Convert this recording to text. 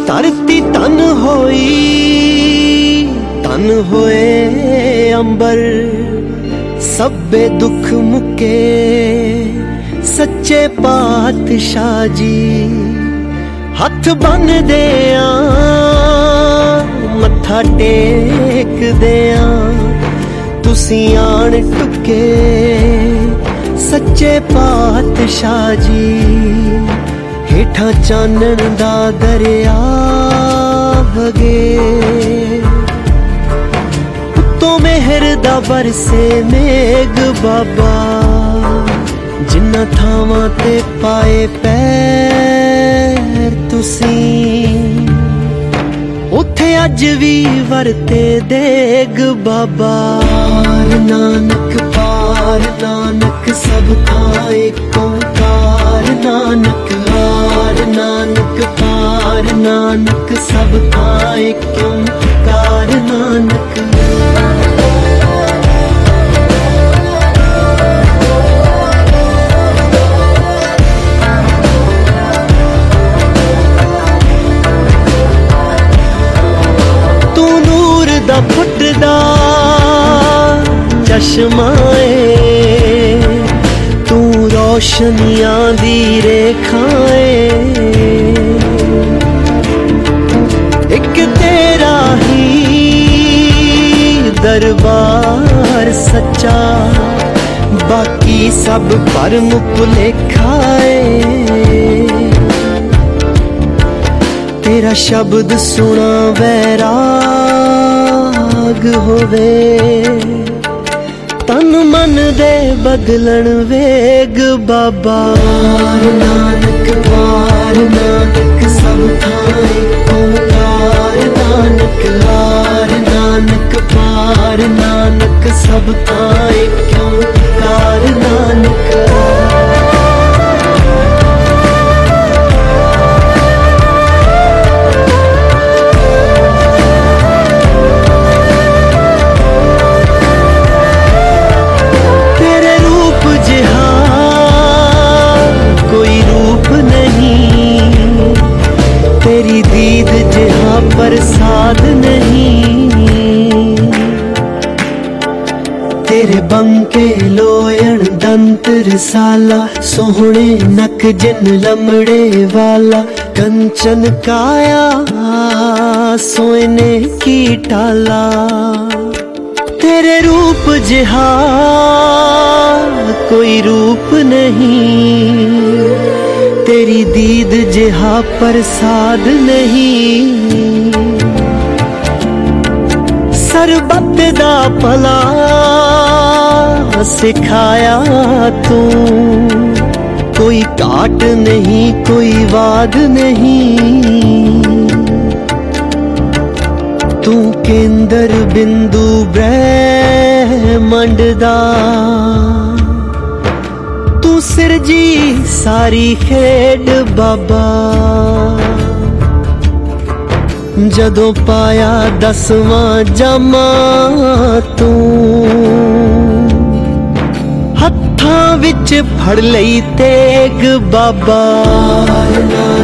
धरती तन होई तन होए अंबर, सब्बे दुख मुके सच्चे पातशाह जी। हथ बन देया मत्था टेक देया, तुसी आन टुके सच्चे पातशाह जी। हेठा चानन दा दरिया वगे, उत्तों मेहर दा बरसे मेघ बाबा। जिन्ना थावां ते पाए पैर तुसी, उत्थे अज भी वरते देग बाबा। नानक सब खाए ओंकार नानक हार, नानक पार नानक सब खाए ओंकार नानक। तू नूर दा फुटदा चश्माए, तू रोशनियां दी रेखाए। एक तेरा ही दरबार सच्चा, बाकी सब भरम भुलेखाए। तेरा शब्द सुना वैराग होवे, तन मन दे बदलन वेग बाबा। नानक पार नानक सब थाए ओंकार नानक हार, नानक पार नानक सब थाए ओंकार नानक। तेरी दीद जिहा प्रसाद नहीं, तेरे बंके लोयण दंत रसाला। सोहणे नक जिन लमड़े वाला, कंचन काया सोने की टाला। तेरे रूप जिहा कोई रूप नहीं, तेरी दीद जिहा प्रसाद नहीं। सरबत दा भला सिखाया तू, कोई घाट नहीं कोई वाद नहीं। तू केंद्र बिंदु ब्रह्मंड दा, तू सिरजी सारी खेड बाबा। जदों पाया 10वां जामा तू, हत्थां विच फड़ लई तेग बाबा।